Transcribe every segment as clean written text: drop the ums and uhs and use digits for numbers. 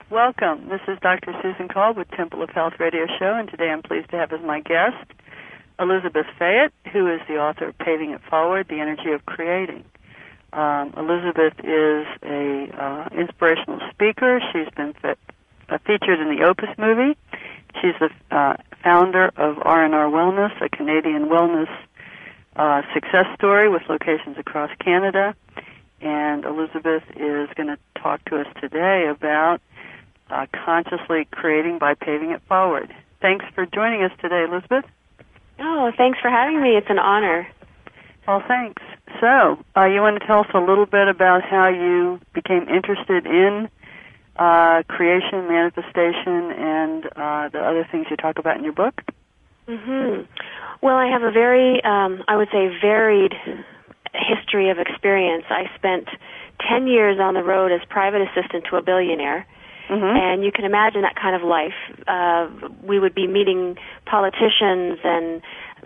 Welcome. This is Dr. Susan Call with Temple of Health Radio Show, and today I'm pleased to have as my guest Elizabeth Fayette, who is the author of Paving It Forward, The Energy of Creating. Elizabeth is a inspirational speaker. She's been featured in the Opus movie. She's the founder of R&R Wellness, a Canadian wellness success story with locations across Canada. And Elizabeth is going to talk to us today about consciously creating by paving it forward. Thanks for joining us today, Elizabeth. Oh, thanks for having me. It's an honor. Well, thanks. So, you want to tell us a little bit about how you became interested in creation, manifestation, and the other things you talk about in your book? Mm-hmm. Well, I have a very, I would say, varied history of experience. I spent 10 years on the road as private assistant to a billionaire. Mm-hmm. And you can imagine that kind of life. We would be meeting politicians and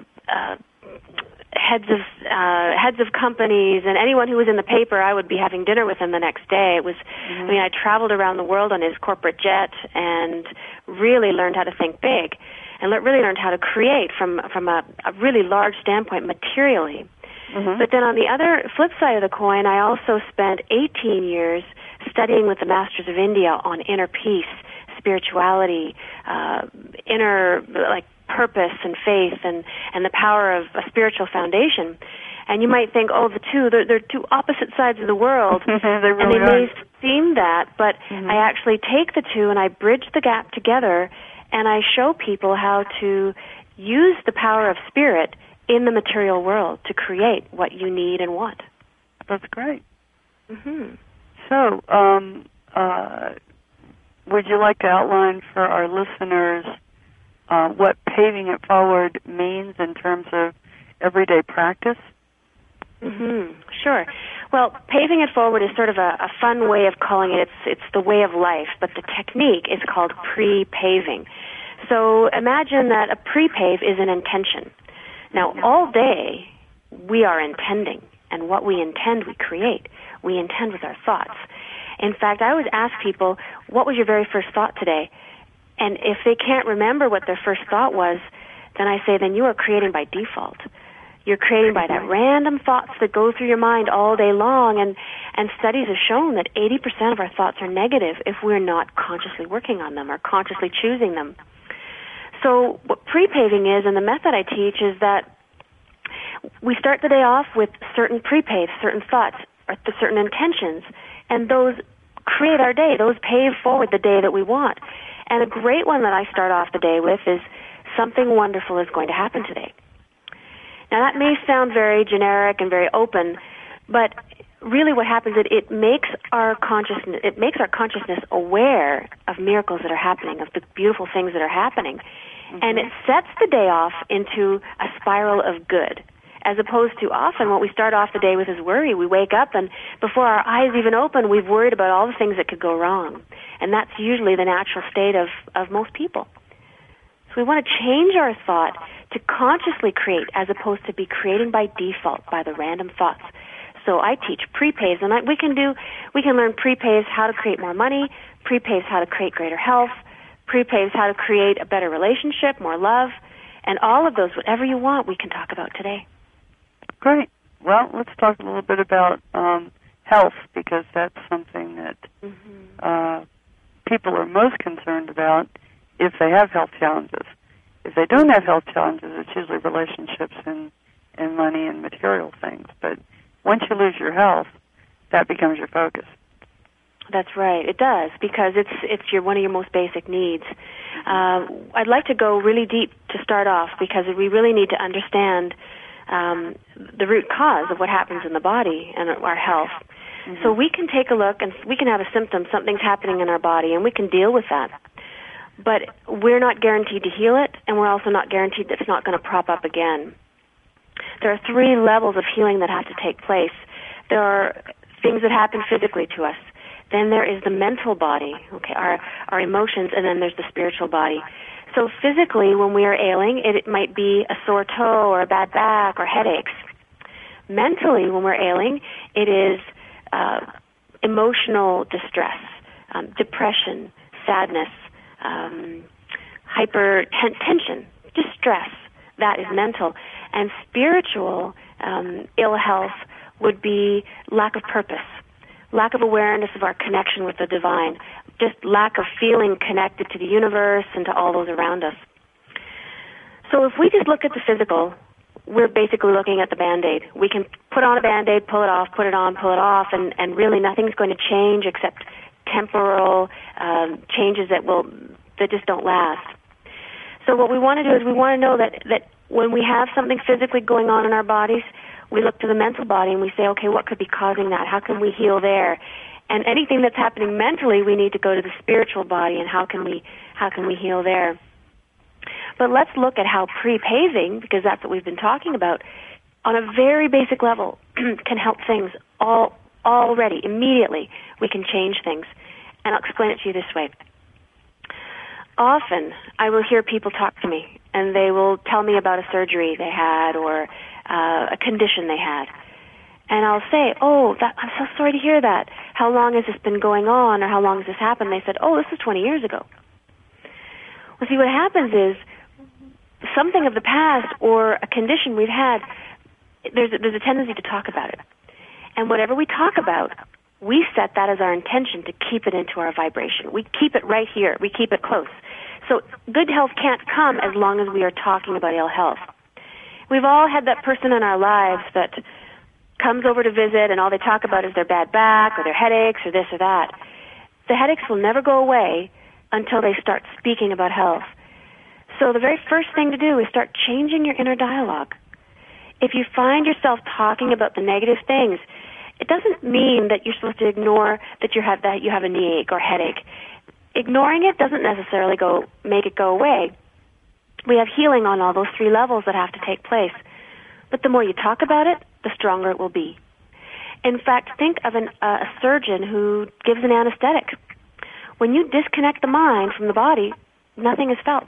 heads of companies, and anyone who was in the paper. I would be having dinner with them the next day. It was, I mean, I traveled around the world on his corporate jet and really learned how to think big, and really learned how to create from a really large standpoint materially. Mm-hmm. But then on the other flip side of the coin, I also spent 18 years studying with the Masters of India on inner peace, spirituality, inner purpose and faith, and the power of a spiritual foundation. And you might think, oh, they're two opposite sides of the world, they really and they are. may seem that, but I actually take the two and I bridge the gap together, and I show people how to use the power of spirit in the material world to create what you need and want. That's great. Mm-hmm. So, would you like to outline for our listeners what paving it forward means in terms of everyday practice? Mm-hmm. Sure. Well, paving it forward is sort of a fun way of calling it. It's the way of life, but the technique is called pre-paving. So imagine that a pre-pave is an intention. Now, all day, we are intending, and what we intend, we create. We intend with our thoughts. In fact, I always ask people, what was your very first thought today? And if they can't remember what their first thought was, then I say, then you are creating by default. You're creating by that random thoughts that go through your mind all day long, and studies have shown that 80% of our thoughts are negative if we're not consciously working on them or consciously choosing them. So what pre-paving is, and the method I teach, is that we start the day off with certain pre-paves, certain thoughts, or certain intentions, and those create our day. Those pave forward the day that we want. And a great one that I start off the day with is, something wonderful is going to happen today. Now that may sound very generic and very open, but really what happens is it makes our consciousness aware of miracles that are happening, of the beautiful things that are happening. And it sets the day off into a spiral of good, as opposed to often what we start off the day with is worry. We wake up, and before our eyes even open, we've worried about all the things that could go wrong. And that's usually the natural state of most people. So we want to change our thought to consciously create, as opposed to be creating by default, by the random thoughts. So I teach pre-paves, and we can learn pre-paves how to create more money, pre-paves how to create greater health, pre-paves how to create a better relationship, more love, and all of those, whatever you want, we can talk about today. Great. Well, let's talk a little bit about health, because that's something that people are most concerned about if they have health challenges. If they don't have health challenges, it's usually relationships and money and material things. But once you lose your health, that becomes your focus. That's right. It does, because it's one of your most basic needs. I'd like to go really deep to start off, because we really need to understand the root cause of what happens in the body and our health. Mm-hmm. So we can take a look, and we can have a symptom, something's happening in our body, and we can deal with that. But we're not guaranteed to heal it, and we're also not guaranteed that it's not going to prop up again. There are 3 levels of healing that have to take place. There are things that happen physically to us. Then there is the mental body, okay, our emotions, and then there's the spiritual body. So physically, when we are ailing, it might be a sore toe or a bad back or headaches. Mentally, when we're ailing, it is emotional distress, depression, sadness, hypertension, distress. That is mental. And spiritual ill health would be lack of purpose, lack of awareness of our connection with the divine, just lack of feeling connected to the universe and to all those around us. So if we just look at the physical, we're basically looking at the Band-Aid. We can put on a Band-Aid, pull it off, put it on, pull it off, and really nothing's going to change except temporal changes that just don't last. So what we want to do is we want to know that when we have something physically going on in our bodies, we look to the mental body and we say, okay, what could be causing that? How can we heal there? And anything that's happening mentally, we need to go to the spiritual body and how can we heal there? But let's look at how pre-paving, because that's what we've been talking about, on a very basic level can help things already, immediately. We can change things. And I'll explain it to you this way. Often, I will hear people talk to me, and they will tell me about a surgery they had or a condition they had. And I'll say, I'm so sorry to hear that. How long has this been going on, or how long has this happened? They said, this was 20 years ago. Well, see, what happens is something of the past or a condition we've had, there's a tendency to talk about it. And whatever we talk about, we set that as our intention to keep it into our vibration. We keep it right here. We keep it close. So good health can't come as long as we are talking about ill health. We've all had that person in our lives that comes over to visit and all they talk about is their bad back or their headaches or this or that. The headaches will never go away until they start speaking about health. So the very first thing to do is start changing your inner dialogue. If you find yourself talking about the negative things, it doesn't mean that you're supposed to ignore that you have a knee ache or headache. Ignoring it doesn't necessarily make it go away. We have healing on all those three levels that have to take place. But the more you talk about it, the stronger it will be. In fact, think of a surgeon who gives an anesthetic. When you disconnect the mind from the body, nothing is felt.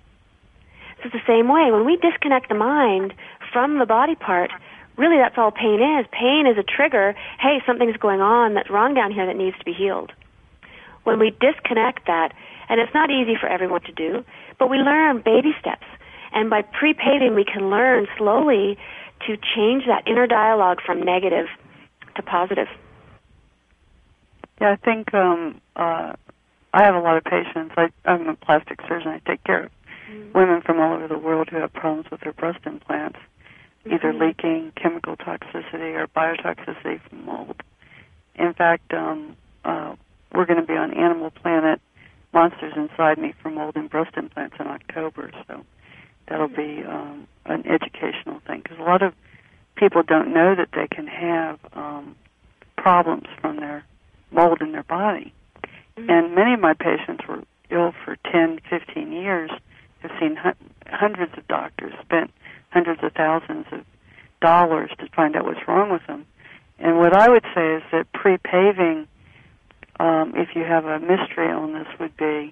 So it's the same way. When we disconnect the mind from the body part, really that's all pain is. Pain is a trigger. Hey, something's going on that's wrong down here that needs to be healed. When we disconnect that, and it's not easy for everyone to do, but we learn baby steps. And by pre-paving, we can learn slowly to change that inner dialogue from negative to positive. Yeah, I think I have a lot of patients. I'm a plastic surgeon. I take care of women from all over the world who have problems with their breast implants, either leaking, chemical toxicity, or biotoxicity from mold. In fact, we're going to be on Animal Planet Monsters Inside Me for Mold and Breast Implants in October, so that'll be an educational thing, because a lot of people don't know that they can have problems from their mold in their body. And many of my patients were ill for 10, 15 years, have seen hundreds of doctors, spent hundreds of thousands of dollars to find out what's wrong with them. And what I would say is that pre-paving, if you have a mystery illness, would be,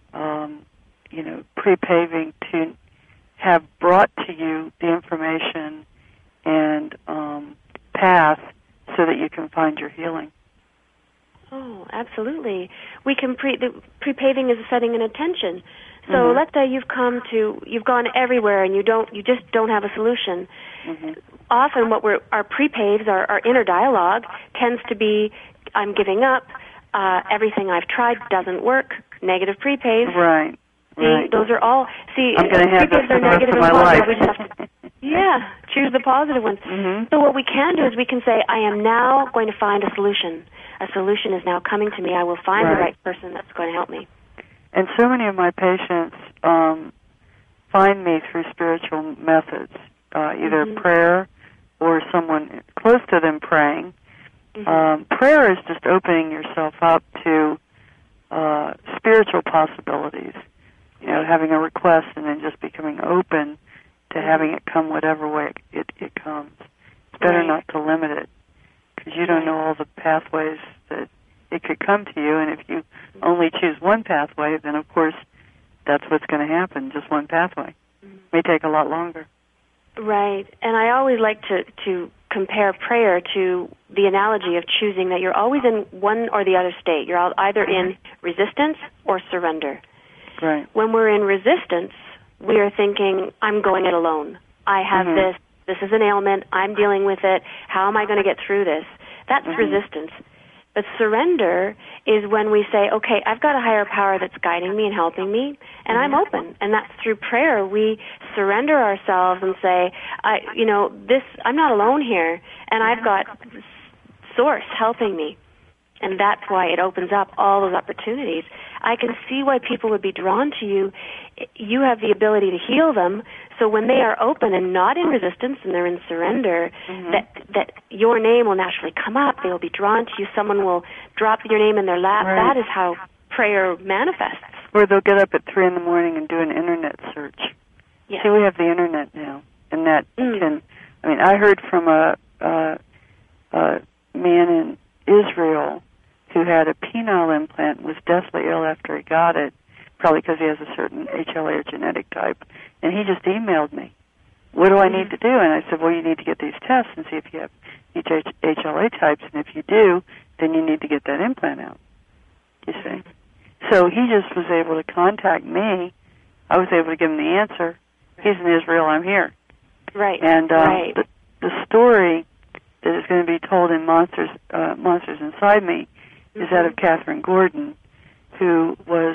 pre-paving to have brought to you the information and path so that you can find your healing. Oh, absolutely. We can pre-paving is setting an intention. So let's say you've gone everywhere and you just don't have a solution. Often our pre-paves, our inner dialogue tends to be, I'm giving up, everything I've tried doesn't work, negative pre-paves. Right. Those are all, I'm going to have this for the rest of my life. We just have to, choose the positive ones. So what we can do is we can say, I am now going to find a solution. A solution is now coming to me. I will find the right person that's going to help me. And so many of my patients find me through spiritual methods, either prayer or someone close to them praying. Prayer is just opening yourself up to spiritual possibilities, having a request and then just becoming open to having it come whatever way it comes. It's better not to limit it, because you don't know all the pathways that it could come to you, and if you only choose one pathway, then of course that's what's going to happen, just one pathway. It may take a lot longer. Right, and I always like to compare prayer to the analogy of choosing that you're always in one or the other state. You're either in resistance or surrender. Right. When we're in resistance, we are thinking, I'm going it alone. I have this is an ailment, I'm dealing with it, how am I going to get through this? That's resistance. But surrender is when we say, okay, I've got a higher power that's guiding me and helping me, and I'm open. And that's through prayer. We surrender ourselves and say, I'm not alone here, and I've got Source helping me. And that's why it opens up all those opportunities. I can see why people would be drawn to you. You have the ability to heal them, so when they are open and not in resistance and they're in surrender, that your name will naturally come up. They will be drawn to you. Someone will drop your name in their lap. Right. That is how prayer manifests. Or they'll get up at 3 in the morning and do an internet search. Yes. See, we have the internet now, and that can. I mean, I heard from a man in Israel who had a penile implant and was deathly ill after he got it, probably because he has a certain HLA or genetic type. And he just emailed me, what do I need to do? And I said, well, you need to get these tests and see if you have each HLA types, and if you do, then you need to get that implant out, you see. So he just was able to contact me. I was able to give him the answer. He's in Israel, I'm here. Right. And the story that is going to be told in Monsters Inside Me is that of Catherine Gordon, who was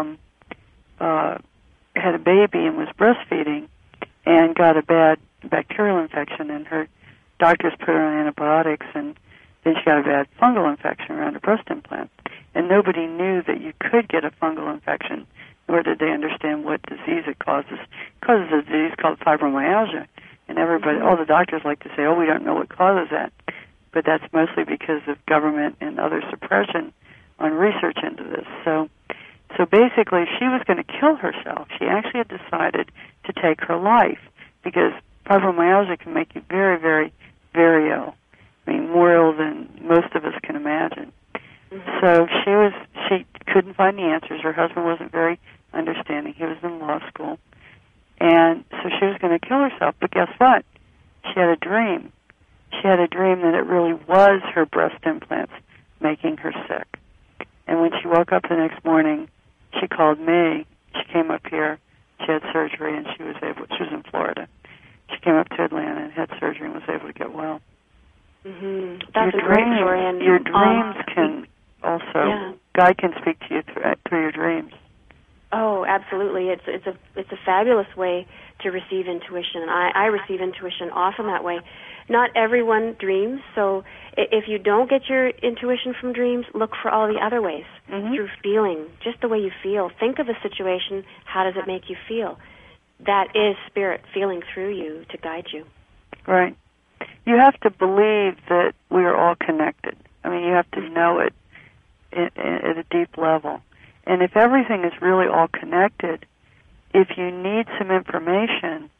had a baby and was breastfeeding and got a bad bacterial infection, and her doctors put her on antibiotics, and then she got a bad fungal infection around her breast implant. And nobody knew that you could get a fungal infection, nor did they understand what disease it causes. It causes a disease called fibromyalgia. And everybody, all the doctors like to say, oh, we don't know what causes that. But that's mostly because of government and other suppression on research into this. So basically, she was going to kill herself. She actually had decided to take her life because fibromyalgia can make you very, very, very ill. I mean, more ill than most of us can imagine. So she couldn't find the answers. Her husband wasn't very understanding. He was in law school. And so she was going to kill herself. But guess what? She had a dream. She had a dream that it really was her breast implants making her sick. And when she woke up the next morning, she called me. She came up here. She had surgery, and she was in Florida. She came up to Atlanta and had surgery and was able to get well. That's a great story. And your dreams can also, God can speak to you through your dreams. Oh, absolutely. It's a fabulous way to receive intuition. I receive intuition often that way. Not everyone dreams, so if you don't get your intuition from dreams, look for all the other ways, through feeling, just the way you feel. Think of a situation, how does it make you feel? That is spirit feeling through you to guide you. Right. You have to believe that we are all connected. I mean, you have to know it at a deep level. And if everything is really all connected, if you need some information,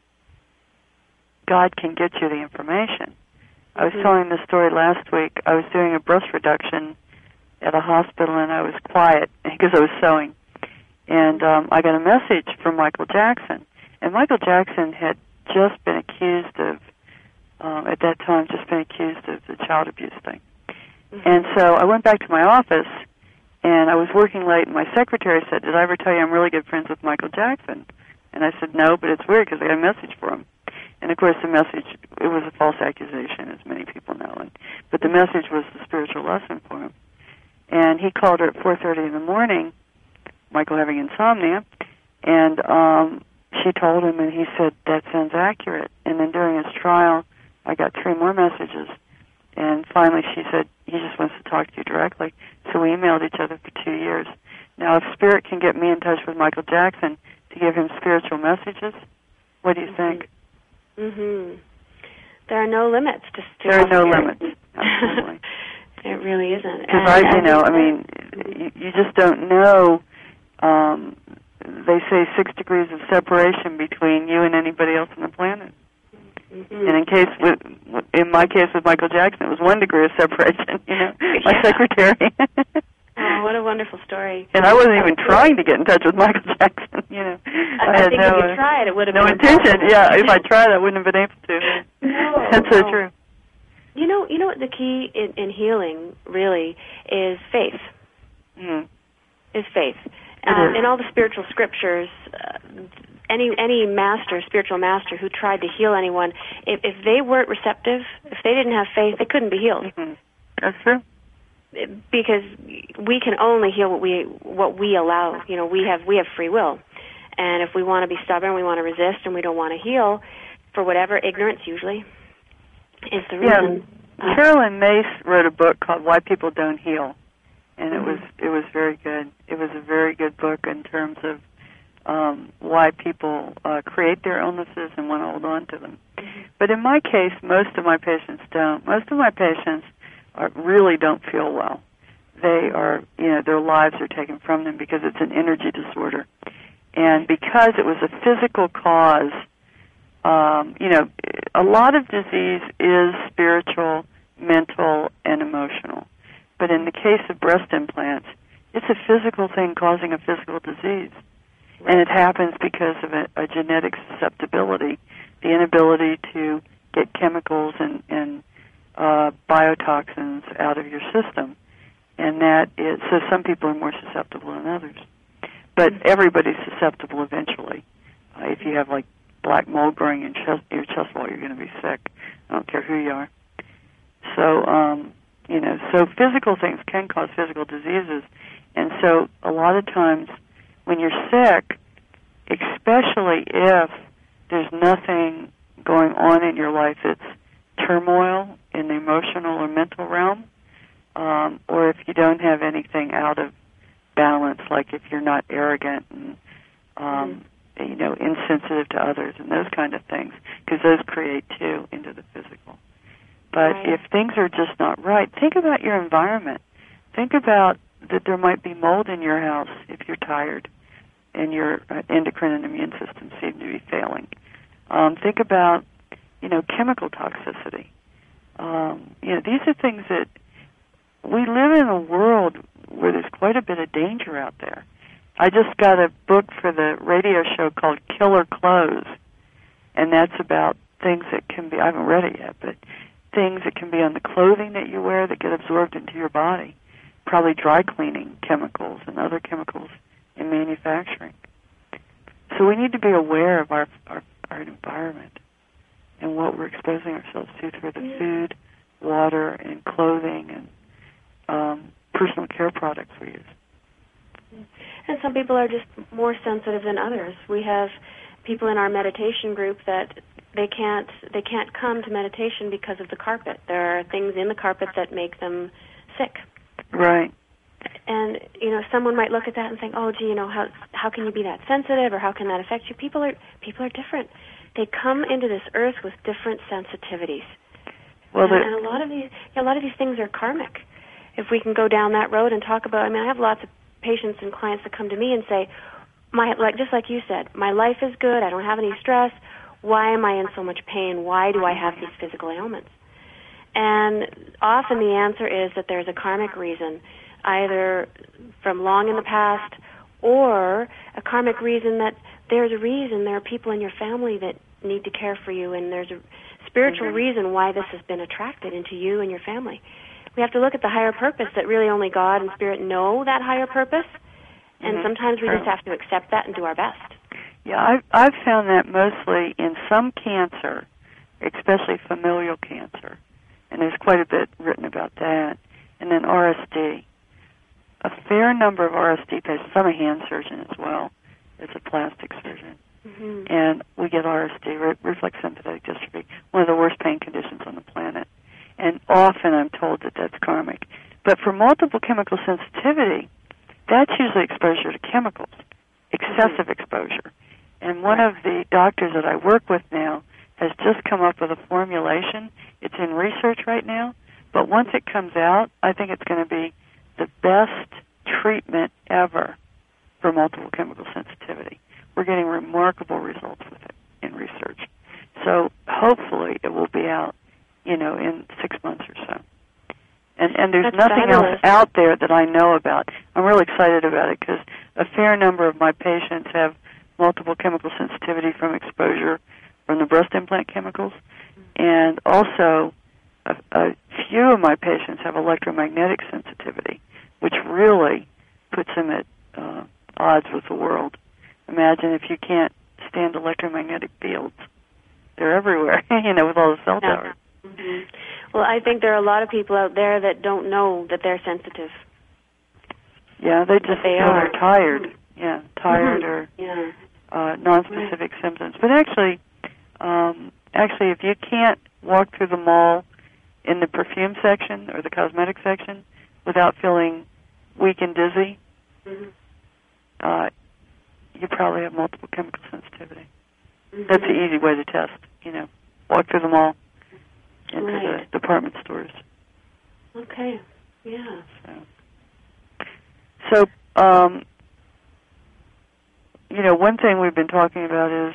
God can get you the information. I was telling this story last week. I was doing a breast reduction at a hospital, and I was quiet because I was sewing. And I got a message from Michael Jackson. And Michael Jackson had just been accused of, at that time, the child abuse thing. And so I went back to my office, and I was working late, and my secretary said, did I ever tell you I'm really good friends with Michael Jackson? And I said, no, but it's weird because I got a message for him. And, of course, the message, it was a false accusation, as many people know. But the message was the spiritual lesson for him. And he called her at 4:30 in the morning, Michael having insomnia, and she told him, and he said, that sounds accurate. And then during his trial, I got 3 more messages. And finally she said, he just wants to talk to you directly. So we emailed each other for 2 years. Now, if Spirit can get me in touch with Michael Jackson to give him spiritual messages, what do you think? There are no limits to There are no limits. Absolutely. It really isn't. Because you just don't know. They say 6 degrees of separation between you and anybody else on the planet. And in my case with Michael Jackson, it was 1 degree of separation. My secretary. Oh, what a wonderful story! And I wasn't even trying to get in touch with Michael Jackson. I had think if you tried, it would have no been intention. impossible. Yeah, if I tried, I wouldn't have been able to. No, That's so true. You know what the key in healing really is faith. Mm. Is faith. In all the spiritual scriptures, any master, spiritual master who tried to heal anyone, if they weren't receptive, if they didn't have faith, they couldn't be healed. Mm-hmm. That's true. Because we can only heal what we allow. You know, we have free will, and if we want to be stubborn, we want to resist, and we don't want to heal, for whatever, ignorance usually is the reason. Yeah. Carolyn Mace wrote a book called Why People Don't Heal, and it was very good. It was a very good book in terms of why people create their illnesses and want to hold on to them. Mm-hmm. But in my case, most of my patients don't. Most of my patients really don't feel well. They are, their lives are taken from them because it's an energy disorder. And because it was a physical cause, a lot of disease is spiritual, mental, and emotional. But in the case of breast implants, it's a physical thing causing a physical disease. And it happens because of a genetic susceptibility, the inability to get chemicals and biotoxins out of your system. And so some people are more susceptible than others. But everybody's susceptible eventually. If you have, like, black mold growing in your chest wall, you're going to be sick. I don't care who you are. So, so physical things can cause physical diseases. And so a lot of times when you're sick, especially if there's nothing going on in your life that's turmoil in the emotional or mental realm, or if you don't have anything out of balance, like if you're not arrogant and insensitive to others and those kind of things, because those create too into the physical. But if things are just not right, think about your environment. Think about that there might be mold in your house if you're tired and your endocrine and immune system seem to be failing. Think about, chemical toxicity. These are things that we live in a world where there's quite a bit of danger out there. I just got a book for the radio show called Killer Clothes, and that's about things that can be, I haven't read it yet, but things that can be on the clothing that you wear that get absorbed into your body, probably dry cleaning chemicals and other chemicals in manufacturing. So we need to be aware of our environment and what we're exposing ourselves to through the food, water, and clothing and personal care products we use. And some people are just more sensitive than others. We have people in our meditation group that they can't come to meditation because of the carpet. There are things in the carpet that make them sick. Right. And someone might look at that and think, "Oh, gee, how can you be that sensitive, or how can that affect you?" People are different. They come into this earth with different sensitivities. Well, and a lot of these things are karmic. If we can go down that road and talk about, I have lots of patients and clients that come to me and say, just like you said, my life is good. I don't have any stress. Why am I in so much pain? Why do I have these physical ailments? And often the answer is that there's a karmic reason, either from long in the past or a karmic reason that there's a reason there are people in your family that need to care for you, and there's a spiritual reason why this has been attracted into you and your family. We have to look at the higher purpose, that really only God and Spirit know that higher purpose, and sometimes we just have to accept that and do our best. Yeah, I've found that mostly in some cancer, especially familial cancer, and there's quite a bit written about that, and then RSD. A fair number of RSD patients, I'm a hand surgeon as well as a plastic surgeon, and we get RSD, reflex sympathetic dystrophy, one of the worst pain conditions on the planet. And often I'm told that that's karmic. But for multiple chemical sensitivity, that's usually exposure to chemicals, excessive exposure. And one of the doctors that I work with now has just come up with a formulation. It's in research right now. But once it comes out, I think it's going to be the best treatment ever for multiple chemical sensitivity. We're getting remarkable results with it in research. So hopefully it will be out, in 6 months or so. And there's nothing else out there that I know about. I'm really excited about it because a fair number of my patients have multiple chemical sensitivity from exposure from the breast implant chemicals. And also, a few of my patients have electromagnetic sensitivity, which really puts them at odds with the world. Imagine if you can't stand electromagnetic fields. They're everywhere, with all the cell towers. Mm-hmm. Well, I think there are a lot of people out there that don't know that they're sensitive. Yeah, they just feel they're tired. Yeah, tired or non-specific symptoms. But actually, if you can't walk through the mall in the perfume section or the cosmetic section without feeling weak and dizzy, you probably have multiple chemical sensitivity. That's the easy way to test. Walk through the mall into the department stores. Okay. Yeah. So, one thing we've been talking about is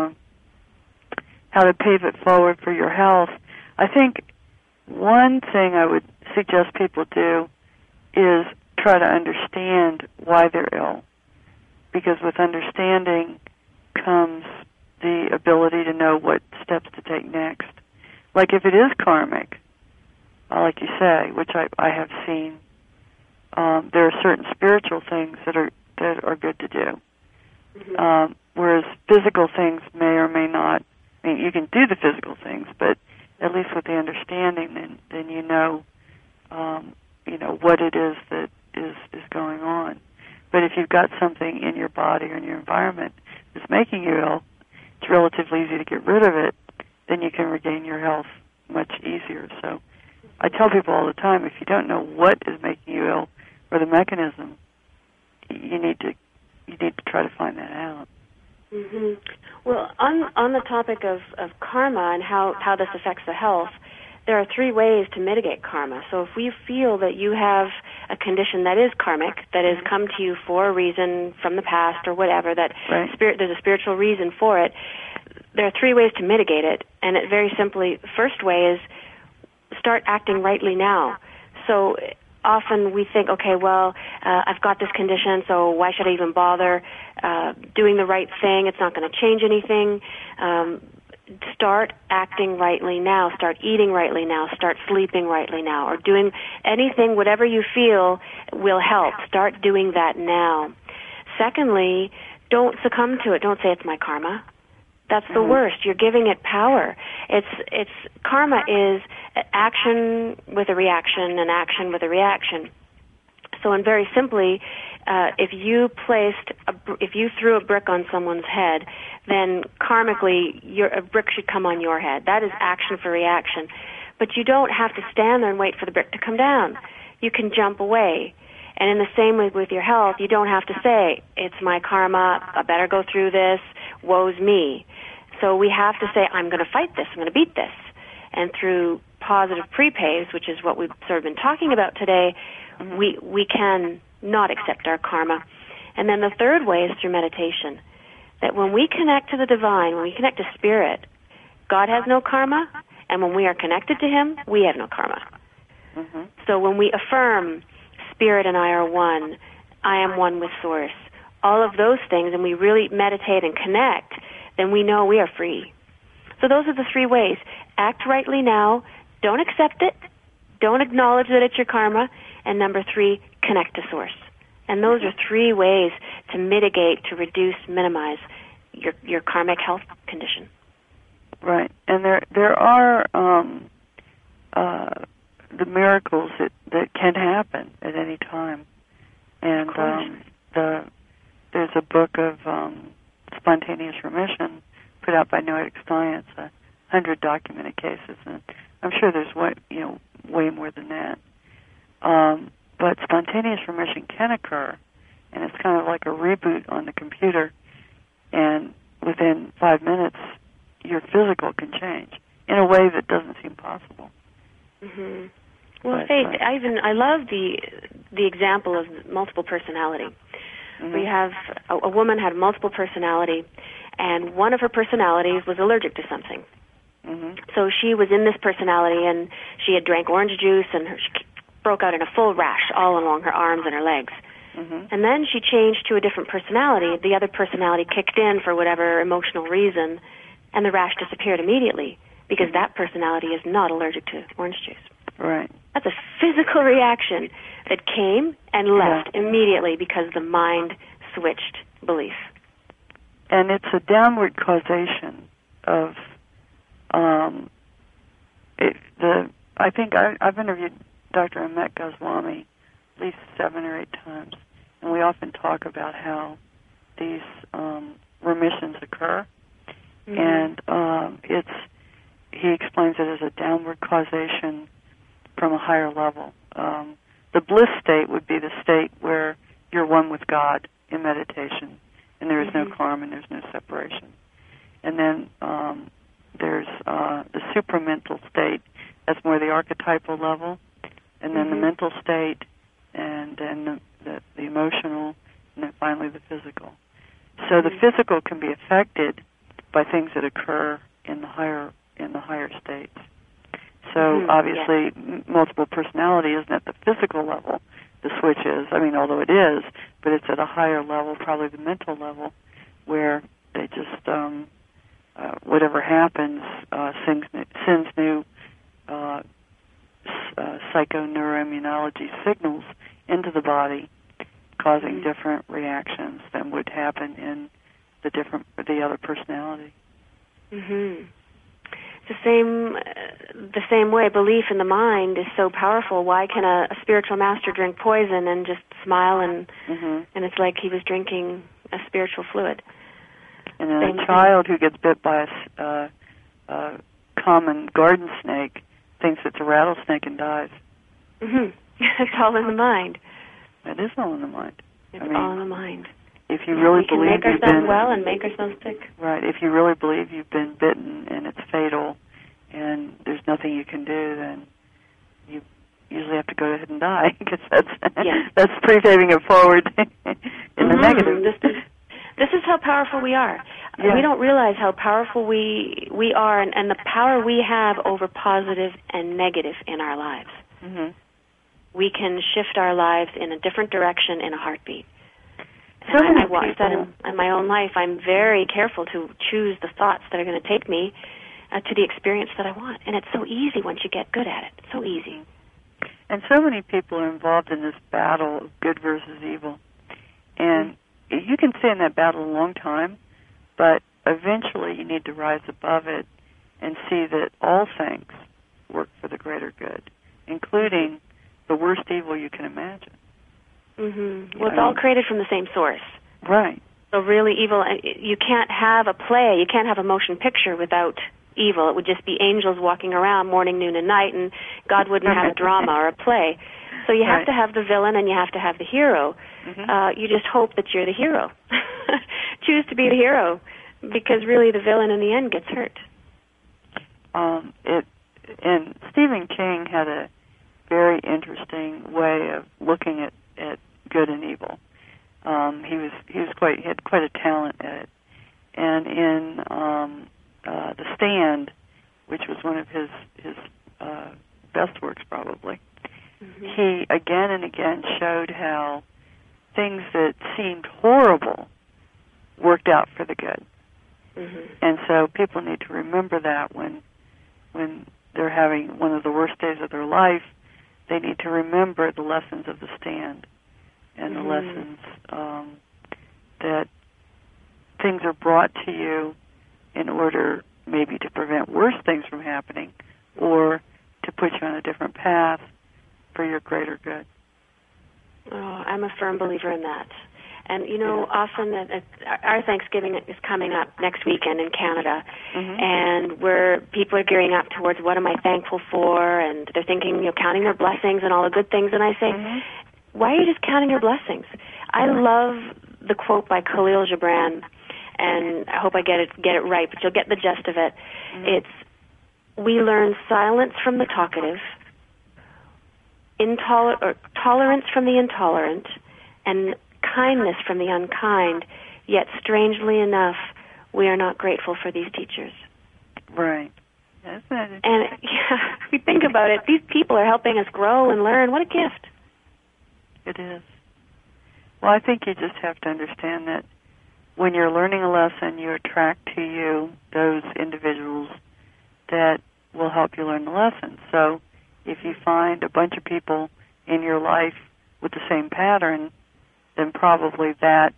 how to pave it forward for your health. I think one thing I would suggest people do is try to understand why they're ill, because with understanding comes the ability to know what steps to take next. Like if it is karmic, like you say, which I have seen, there are certain spiritual things that are good to do. Whereas physical things may or may not. I mean, you can do the physical things, but at least with the understanding, then you know what it is that is going on. But if you've got something in your body or in your environment that's making you ill, it's relatively easy to get rid of it. Then you can regain your health much easier. So I tell people all the time, if you don't know what is making you ill or the mechanism, you need to try to find that out. Mm-hmm. Well, on the topic of karma and how this affects the health, there are 3 ways to mitigate karma. So if we feel that you have a condition that is karmic, that has come to you for a reason from the past or whatever, that there's a spiritual reason for it, there are 3 ways to mitigate it. And it very simply, the first way is start acting rightly now. So often we think, okay, well, I've got this condition, so why should I even bother doing the right thing? It's not going to change anything. Start acting rightly now. Start eating rightly now. Start sleeping rightly now. Or doing anything, whatever you feel will help. Start doing that now. Secondly, don't succumb to it. Don't say it's my karma. That's the worst. You're giving it power. It's karma is action with a reaction and action with a reaction. So, and very simply, if you threw a brick on someone's head, then karmically, a brick should come on your head. That is action for reaction. But you don't have to stand there and wait for the brick to come down. You can jump away. And in the same way with your health, you don't have to say, it's my karma, I better go through this, woe's me. So we have to say, I'm going to fight this, I'm going to beat this. And through positive prepaves, which is what we've sort of been talking about today, we can not accept our karma. And then the third way is through meditation. That when we connect to the divine, when we connect to spirit, God has no karma, and when we are connected to Him, we have no karma. So when we affirm, Spirit and I are one, I am one with Source, all of those things, and we really meditate and connect, then we know we are free. So those are the 3 ways. Act rightly now, don't accept it, don't acknowledge that it's your karma, and number 3, connect to Source. And those are 3 ways to mitigate, to reduce, minimize your karmic health condition. Right. And there are the miracles that can happen at any time. And there's a book of spontaneous remission put out by Noetic Science, 100 documented cases, and I'm sure there's way more than that. But spontaneous remission can occur, and it's kind of like a reboot on the computer, and within 5 minutes, your physical can change in a way that doesn't seem possible. Well, Faith, I love the example of multiple personality. We have a woman had multiple personality, and one of her personalities was allergic to something. So she was in this personality, and she had drank orange juice, and she broke out in a full rash all along her arms and her legs. And then she changed to a different personality. The other personality kicked in for whatever emotional reason, and the rash disappeared immediately because that personality is not allergic to orange juice. Right. That's a physical reaction that came and left immediately because the mind switched belief. And it's a downward causation of I think I've interviewed Dr. Amit Goswami at least 7 or 8 times, and we often talk about how these remissions occur, and he explains it as a downward causation from a higher level. The bliss state would be the state where you're one with God in meditation, and there is no karma and there's no separation. And then there's the supramental state. That's more the archetypal level, and then the mental state, and then the emotional, and then finally the physical. So the physical can be affected by things that occur in the higher states. So obviously, multiple personality isn't at the physical level. The switch is. I mean, although it is, but it's at a higher level, probably the mental level, where they just whatever happens sends new psychoneuroimmunology signals into the body, causing different reactions than would happen in the other personality. The same way belief in the mind is so powerful. Why can a spiritual master drink poison and just smile and it's like he was drinking a spiritual fluid? And then a child who gets bit by a common garden snake thinks it's a rattlesnake and dies. It's all in the mind. It is all in the mind. It's all in the mind. If you really believe we can make ourselves well and make ourselves sick. Right. If you really believe you've been bitten and it's fatal and there's nothing you can do, then you usually have to go ahead and die, because that's pre-paving it forward in the negative. This is how powerful we are. We don't realize how powerful we are and the power we have over positive and negative in our lives. We can shift our lives in a different direction in a heartbeat. And I watch that in my own life. I'm very careful to choose the thoughts that are going to take me to the experience that I want. And it's so easy once you get good at it. It's so easy. And so many people are involved in this battle of good versus evil. And you can stay in that battle a long time, but eventually you need to rise above it and see that all things work for the greater good, including the worst evil you can imagine. Well, it's all created from the same source. Right. So really evil, you can't have a play, you can't have a motion picture without evil. It would just be angels walking around morning, noon, and night, and God wouldn't have a drama or a play. So you have to have the villain and you have to have the hero. You just hope that you're the hero. Choose to be the hero, because really the villain in the end gets hurt. And Stephen King had a very interesting way of looking at good and evil. He had quite a talent at it. And in The Stand, which was one of his best works probably, he again and again showed how things that seemed horrible worked out for the good. And so people need to remember that when they're having one of the worst days of their life, they need to remember the lessons of The Stand and the lessons that things are brought to you in order maybe to prevent worse things from happening or to put you on a different path for your greater good. Oh, I'm a firm believer in that. And, you know, often our Thanksgiving is coming up next weekend in Canada, and where people are gearing up towards what am I thankful for, and they're thinking, you know, counting their blessings and all the good things, and I say, why are you just counting your blessings? I love the quote by Khalil Gibran, and I hope I get it right, but you'll get the gist of it. It's, we learn silence from the talkative, tolerance from the intolerant, and kindness from the unkind, yet strangely enough, we are not grateful for these teachers. Right. And if we think about it, these people are helping us grow and learn. What a gift. It is. Well, I think you just have to understand that when you're learning a lesson, you attract to you those individuals that will help you learn the lesson. So if you find a bunch of people in your life with the same pattern, then probably that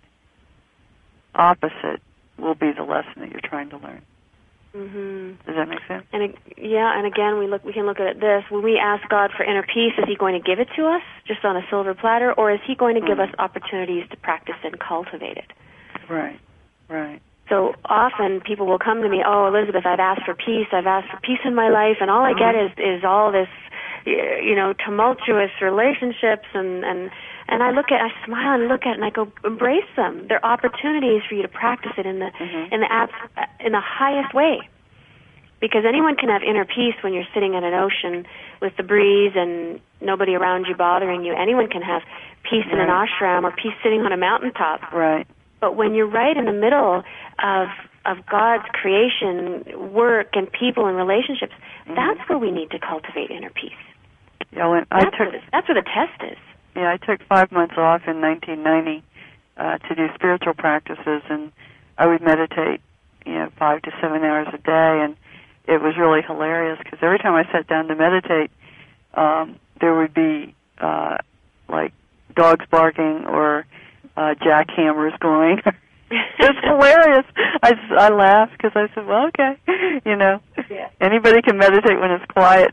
opposite will be the lesson that you're trying to learn. Mm-hmm. Does that make sense? And again, we can look at it this: when we ask God for inner peace, is He going to give it to us just on a silver platter, or is He going to give us opportunities to practice and cultivate it? Right. So often people will come to me, oh, Elizabeth, I've asked for peace in my life, and all I get is all this, tumultuous relationships, and I smile and look at it and I go, embrace them. They're opportunities for you to practice it in the highest way. Because anyone can have inner peace when you're sitting in an ocean with the breeze and nobody around you bothering you. Anyone can have peace in an ashram or peace sitting on a mountaintop. Right. But when you're right in the middle of God's creation, work, and people and relationships, that's where we need to cultivate inner peace. Yeah, that's where the test is. Yeah, I took 5 months off in 1990 to do spiritual practices, and I would meditate, 5 to 7 hours a day, and it was really hilarious because every time I sat down to meditate, there would be like dogs barking or jackhammers going. It's hilarious. I laughed because I said, well, okay, anybody can meditate when it's quiet.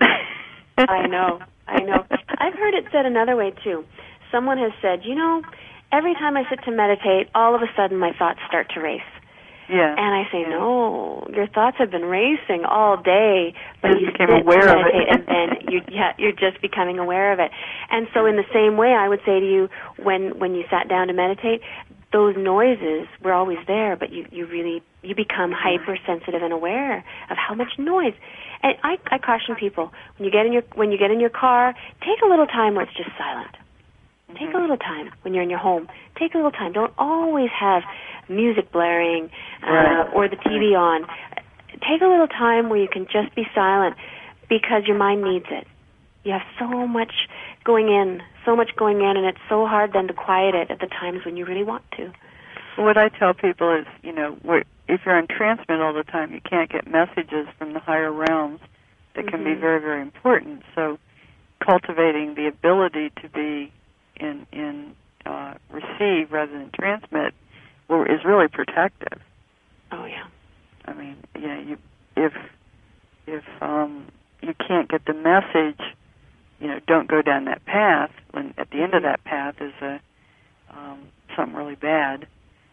I know. I've heard it said another way, too. Someone has said, every time I sit to meditate, all of a sudden my thoughts start to race. Yeah. And I say, no, your thoughts have been racing all day, but you became aware of it. And then you're just becoming aware of it. And so in the same way, I would say to you, when you sat down to meditate, those noises were always there, but you become hypersensitive and aware of how much noise. And I caution people, when you get in your car, take a little time where it's just silent. Take a little time when you're in your home. Take a little time. Don't always have music blaring or the TV on. Take a little time where you can just be silent because your mind needs it. You have so much going in, and it's so hard then to quiet it at the times when you really want to. What I tell people is, if you're on transmit all the time, you can't get messages from the higher realms that can be very, very important. So cultivating the ability to be in receive rather than transmit is really protective. Oh, yeah. I mean, if you can't get the message, don't go down that path. When at the end of that path is something really bad,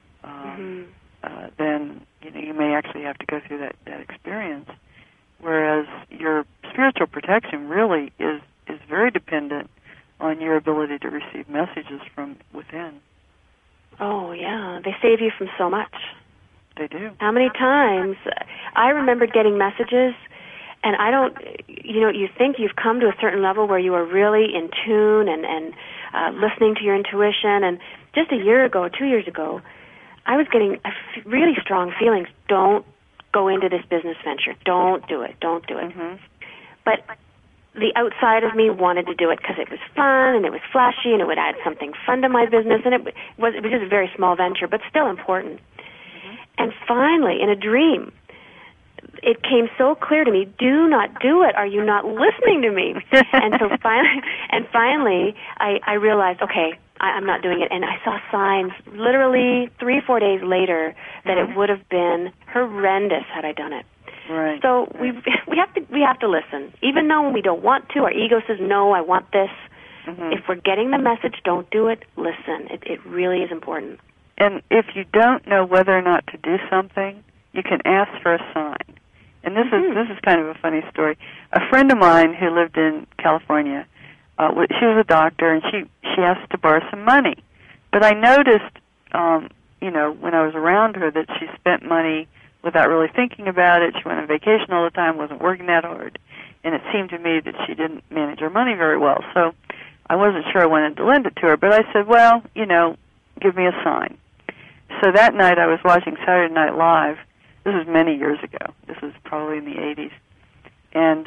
then you may actually have to go through that experience. Whereas your spiritual protection really is very dependent on your ability to receive messages from within. Oh, yeah. They save you from so much. They do. How many times I remembered getting messages, and I don't, you think you've come to a certain level where you are really in tune and listening to your intuition, and just a year ago, 2 years ago, I was getting really strong feelings. Don't go into this business venture. Don't do it. But the outside of me wanted to do it because it was fun and it was flashy and it would add something fun to my business, and it was just a very small venture, but still important. And finally, in a dream, it came so clear to me, do not do it. Are you not listening to me? And so finally, I realized, okay, I'm not doing it. And I saw signs literally 3-4 days later that it would have been horrendous had I done it. Right. So we have to listen. Even though when we don't want to, our ego says, no, I want this. If we're getting the message, don't do it. Listen. It really is important. And if you don't know whether or not to do something, you can ask for a sign. And this is kind of a funny story. A friend of mine who lived in California, she was a doctor, and she asked to borrow some money. But I noticed, when I was around her, that she spent money without really thinking about it. She went on vacation all the time, wasn't working that hard. And it seemed to me that she didn't manage her money very well. So I wasn't sure I wanted to lend it to her. But I said, well, give me a sign. So that night I was watching Saturday Night Live. This was many years ago. This was probably in the 80s. And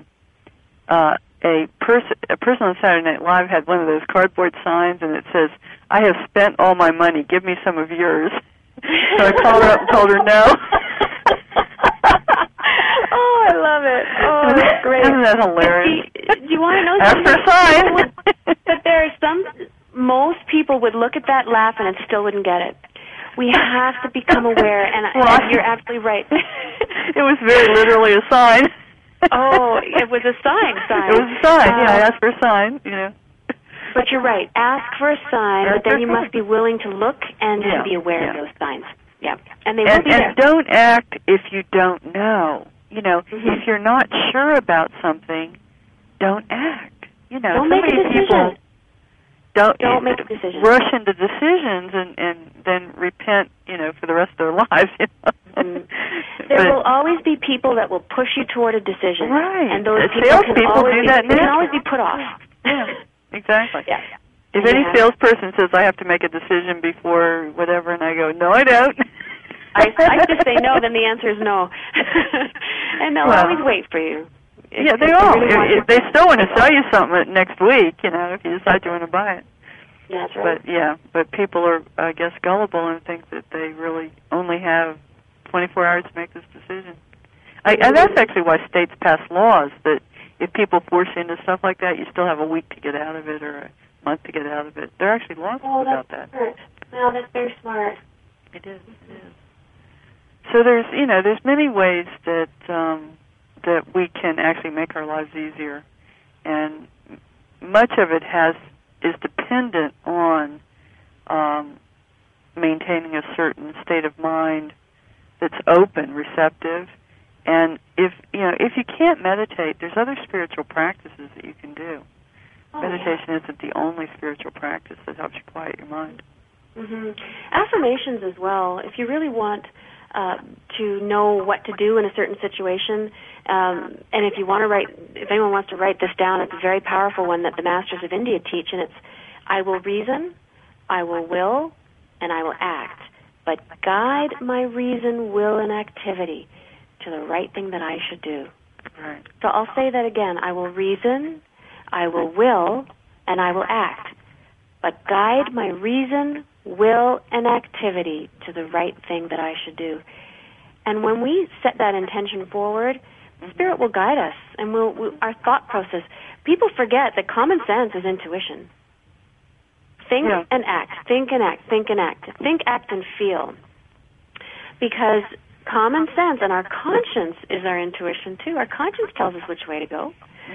a person on Saturday Night Live had one of those cardboard signs, and it says, I have spent all my money. Give me some of yours. So I called her up and told her no. Oh, I love it. Isn't that hilarious? Do you want to know something? Ask for sign. But there are most people would look at that, laugh, and it still wouldn't get it. We have to become aware, and you're absolutely right. It was very literally a sign. Oh, it was a sign. It was a sign, yeah, I asked for a sign, you know. But you're right. Ask for a sign, but then you must be willing to look and to be aware of those signs. Yeah, and they will be there. And don't act if you don't know. You know, if you're not sure about something, don't act. You know, don't make a decision. Don't make a decision. Rush into decisions and then repent, you know, for the rest of their lives. You know? There will always be people that will push you toward a decision. Right. And those people can always be put off. Yeah, exactly. Yeah. If any salesperson says, I have to make a decision before whatever, and I go, no, I don't. I just say no, then the answer is no. And they'll always wait for you. Yeah, they all. If they still want to sell you something next week, you know, if you decide you want to buy it. That's right. But people are, I guess, gullible and think that they really only have 24 hours to make this decision. And that's actually why states pass laws that if people force you into stuff like that, you still have a week to get out of it or a month to get out of it. There are actually laws about that. Smart. Well, that's very smart. It is. So there's many ways that that we can actually make our lives easier, and much of it is dependent on maintaining a certain state of mind that's open, receptive, and if you can't meditate, there's other spiritual practices that you can do. Meditation isn't the only spiritual practice that helps you quiet your mind. Affirmations as well. If you really want to know what to do in a certain situation, and if anyone wants to write this down, it's a very powerful one that the Masters of India teach, and it's, I will reason, I will, and I will act, but guide my reason, will, and activity to the right thing that I should do. Right. So I'll say that again. I will reason, I will, and I will act, but guide my reason, will, and activity to the right thing that I should do. And when we set that intention forward, Spirit will guide us, and our thought process. People forget that common sense is intuition. Think and act, think and act, think and act. Think, act, and feel. Because common sense and our conscience is our intuition, too. Our conscience tells us which way to go.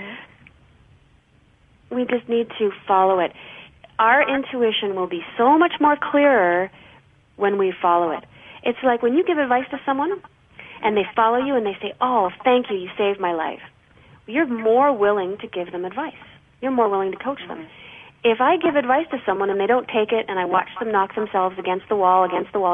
We just need to follow it. Our intuition will be so much more clearer when we follow it. It's like when you give advice to someone and they follow you and they say, oh, thank you, you saved my life. You're more willing to give them advice. You're more willing to coach them. If I give advice to someone and they don't take it and I watch them knock themselves against the wall,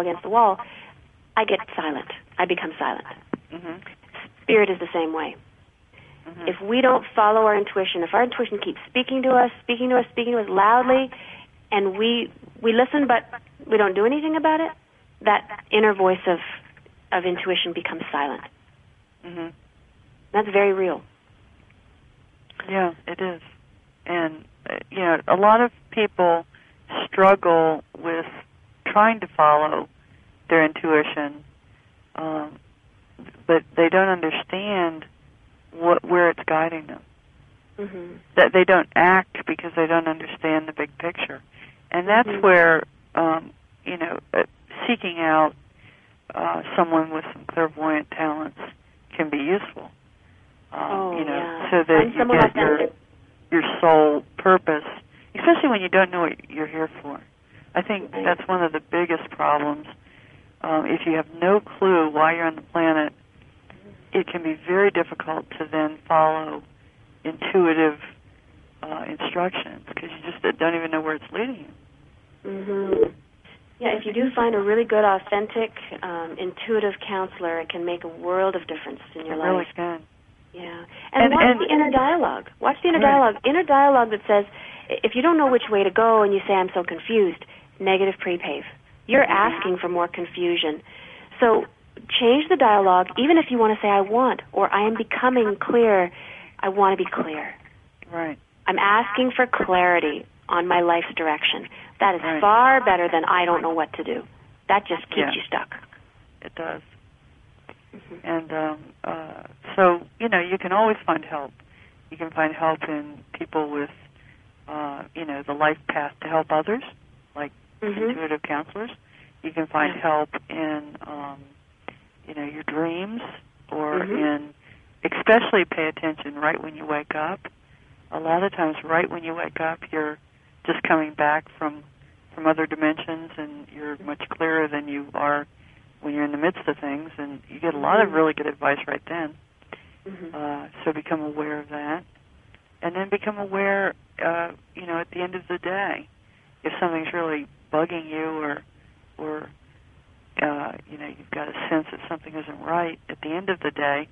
I get silent. I become silent. Spirit is the same way. If we don't follow our intuition, if our intuition keeps speaking to us loudly, and we listen but we don't do anything about it, that inner voice of intuition becomes silent. That's very real. Yeah, it is. And, a lot of people struggle with trying to follow their intuition, but they don't understand where it's guiding them. That they don't act because they don't understand the big picture. And that's where, seeking out someone with some clairvoyant talents can be useful. So that you get your soul purpose, especially when you don't know what you're here for. I think that's one of the biggest problems. If you have no clue why you're on the planet, it can be very difficult to then follow intuitive instructions because you just don't even know where it's leading you. Yeah, if you do find a really good, authentic, intuitive counselor, it can make a world of difference in your life. It really can. Yeah. And watch the inner dialogue. Watch the inner dialogue. Inner dialogue that says, if you don't know which way to go and you say, I'm so confused, negative prepave. You're asking for more confusion. So change the dialogue, even if you want to say, I want, or I am becoming clear, I want to be clear. Right. I'm asking for clarity on my life's direction. That is far better than I don't know what to do. That just keeps you stuck. It does. And so, you can always find help. You can find help in people with, the life path to help others, like intuitive counselors. You can find help in, your dreams, or in, especially pay attention right when you wake up. A lot of times, right when you wake up, you're just coming back from other dimensions, and you're much clearer than you are when you're in the midst of things, and you get a lot of really good advice right then. So become aware of that. And then become aware, at the end of the day, if something's really bugging you, or you've got a sense that something isn't right, at the end of the day,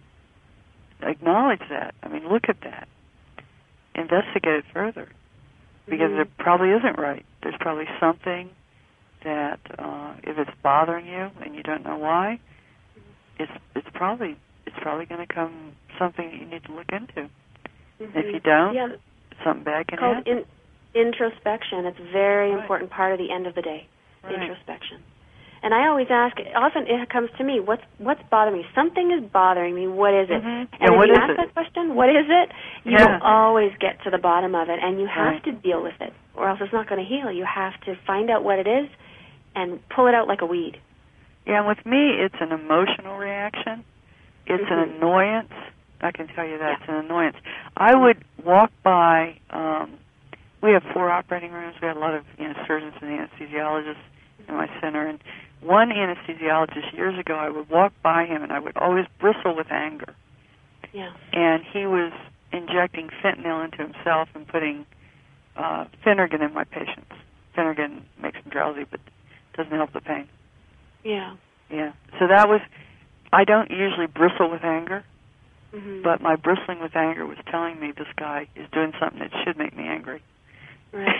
acknowledge that. I mean, look at that. Investigate it further, because it probably isn't right. There's probably something that, if it's bothering you and you don't know why, it's probably going to come something that you need to look into. If you don't, something bad can happen. Introspection. It's a very important part of the end of the day. Introspection. And I always ask, often it comes to me, what's bothering me? Something is bothering me. What is it? And if you ask that question, what is it? You will always get to the bottom of it, and you have to deal with it, or else it's not going to heal. You have to find out what it is and pull it out like a weed. Yeah, and with me, it's an emotional reaction. It's an annoyance. I can tell you that it's an annoyance. I would walk by, we have 4 operating rooms. We have a lot of surgeons and anesthesiologists in my center, and one anesthesiologist years ago, I would walk by him, and I would always bristle with anger. Yeah. And he was injecting fentanyl into himself and putting Phenergan in my patients. Phenergan makes them drowsy, but doesn't help the pain. Yeah. Yeah. So that was, I don't usually bristle with anger, but my bristling with anger was telling me this guy is doing something that should make me angry. Right.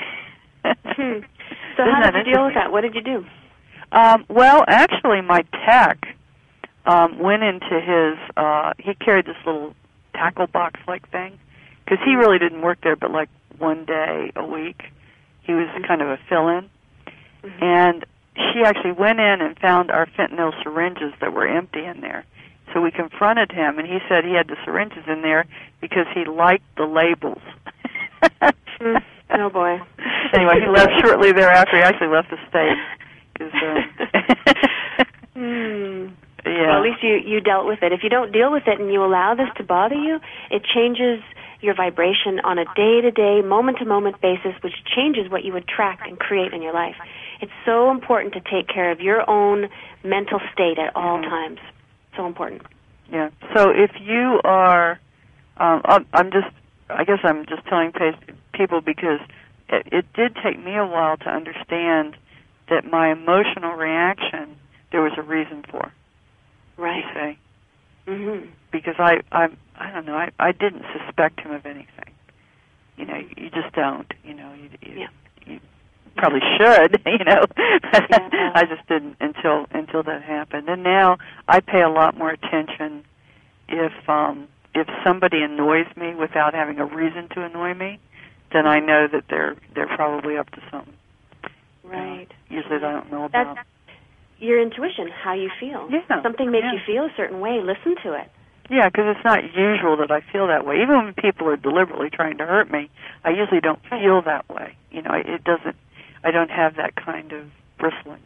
So how did you deal with that? What did you do? Well, actually, my tech went into his, he carried this little tackle box-like thing, because he really didn't work there but like one day a week. He was kind of a fill-in. And she actually went in and found our fentanyl syringes that were empty in there. So we confronted him, and he said he had the syringes in there because he liked the labels. Oh, boy. Anyway, he left shortly thereafter. He actually left the state. Well, at least you dealt with it. If you don't deal with it and you allow this to bother you, it changes your vibration on a day-to-day, moment-to-moment basis, which changes what you attract and create in your life. It's so important to take care of your own mental state at all times. So important. Yeah. So if you are, I guess I'm just telling people because it did take me a while to understand that my emotional reaction, there was a reason for. Right. You see? Because I don't know, I didn't suspect him of anything. You just don't. You probably should. I just didn't until that happened. And now I pay a lot more attention if somebody annoys me without having a reason to annoy me, then I know that they're probably up to something. Right. Usually I don't know about. That's your intuition, how you feel. Yeah. Something makes you feel a certain way, listen to it. Yeah, because it's not usual that I feel that way. Even when people are deliberately trying to hurt me, I usually don't feel that way. It doesn't. I don't have that kind of bristling.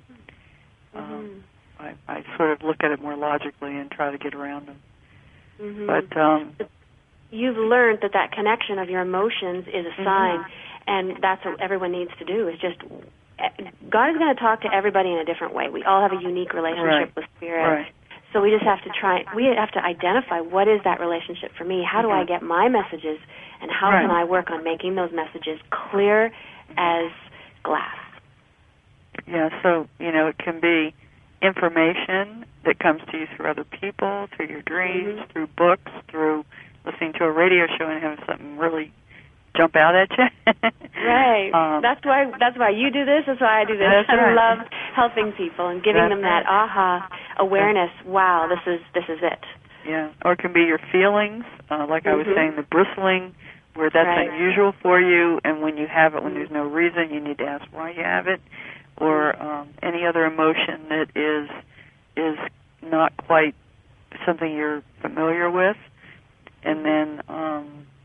I sort of look at it more logically and try to get around them. But you've learned that connection of your emotions is a sign, and that's what everyone needs to do. Is just God is going to talk to everybody in a different way. We all have a unique relationship with Spirit. Right. So we just have to we have to identify what is that relationship for me. How do I get my messages, and how can I work on making those messages clear as glass? Yeah, so, it can be information that comes to you through other people, through your dreams, through books, through listening to a radio show and having something really jump out at you. Right. That's why you do this. That's why I do this. I love helping people and giving them that aha awareness. Wow, this is it. Yeah. Or it can be your feelings, like I was saying, the bristling, where that's unusual for you, and when you have it, when there's no reason, you need to ask why you have it, or any other emotion that is not quite something you're familiar with, and then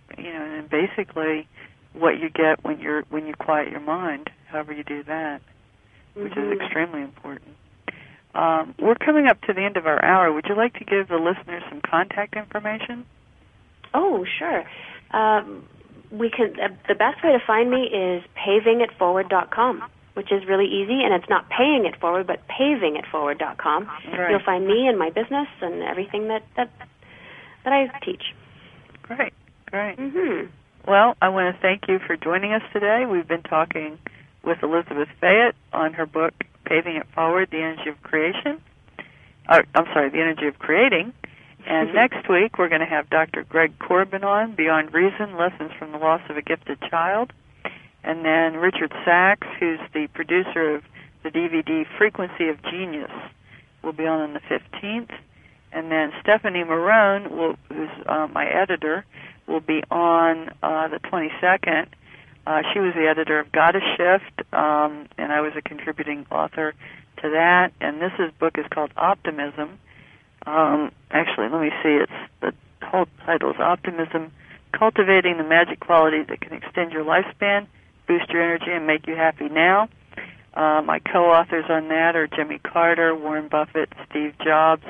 and basically what you get when you quiet your mind, however you do that, which is extremely important. We're coming up to the end of our hour. Would you like to give the listeners some contact information? Oh, sure. We can. The best way to find me is pavingitforward.com, which is really easy, and it's not paying it forward, but pavingitforward.com. Right. You'll find me and my business and everything that I teach. Great. Mm-hmm. Well, I want to thank you for joining us today. We've been talking with Elizabeth Fayette on her book, Paving It Forward, The Energy of Creation. The Energy of Creating. And next week, we're going to have Dr. Greg Corbin on, Beyond Reason, Lessons from the Loss of a Gifted Child. And then Richard Sachs, who's the producer of the DVD Frequency of Genius, will be on the 15th. And then Stephanie Marone, who's my editor, will be on the 22nd. She was the editor of Goddess Shift, and I was a contributing author to that. And this book is called Optimism. Actually, let me see. The whole title is Optimism, Cultivating the Magic Quality That Can Extend Your Lifespan, Boost Your Energy, and Make You Happy Now. My co-authors on that are Jimmy Carter, Warren Buffett, Steve Jobs,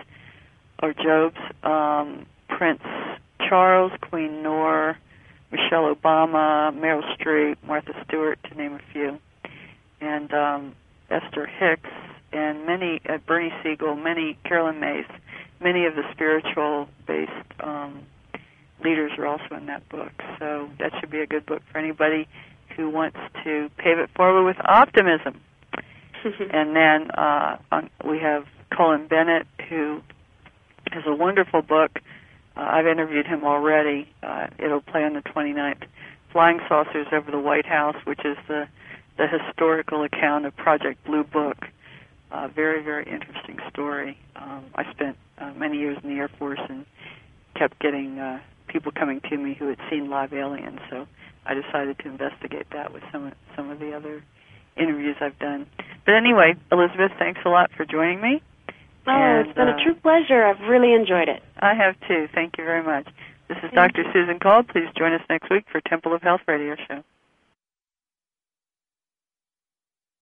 Prince Charles, Queen Noor, Michelle Obama, Meryl Streep, Martha Stewart, to name a few, and Esther Hicks, and many, Bernie Siegel, Carolyn Mace, many of the spiritual-based leaders are also in that book. So that should be a good book for anybody who wants to pave it forward with optimism. And then we have Colin Bennett, who has a wonderful book. I've interviewed him already. It'll play on the 29th. Flying Saucers Over the White House, which is the historical account of Project Blue Book. Very, very interesting story. I spent many years in the Air Force and kept getting people coming to me who had seen live aliens, so I decided to investigate that with some of the other interviews I've done. But anyway, Elizabeth, thanks a lot for joining me. Oh, it's been a true pleasure. I've really enjoyed it. I have too. Thank you very much. This is Dr. Susan Call. Please join us next week for Temple of Health Radio Show.